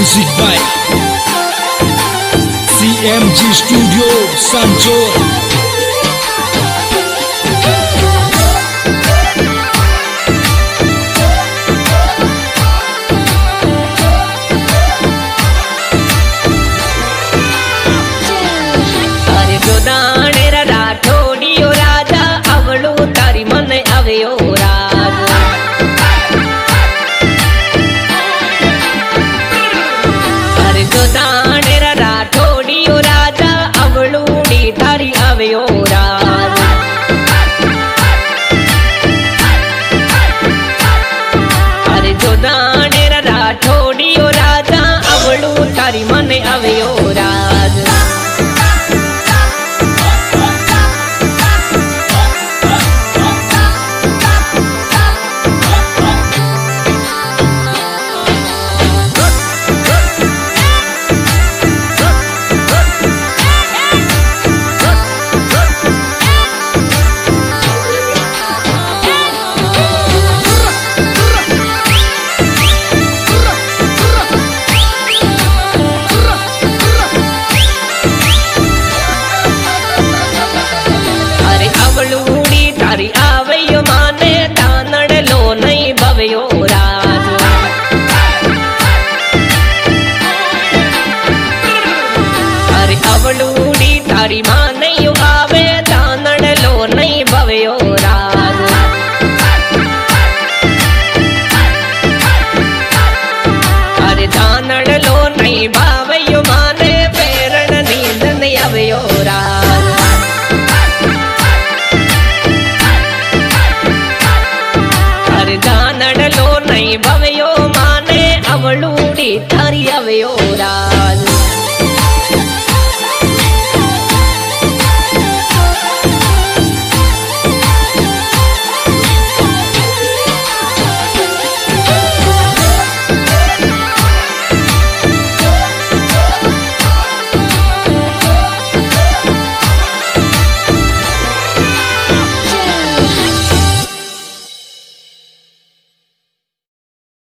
Music by CMG Studio Sancho. मने अवयो राज आवयो माने तानड़ लो नहीं भवयो राज अरे अवलूड़ी तारी माने यू आवे तानड़ लो नहीं भवयो राज अरे तानड़ लो नहीं भावयो माने पेरण नींद नहीं आवयो राज भवयो माने अवलूड़ी थारी अवयो रा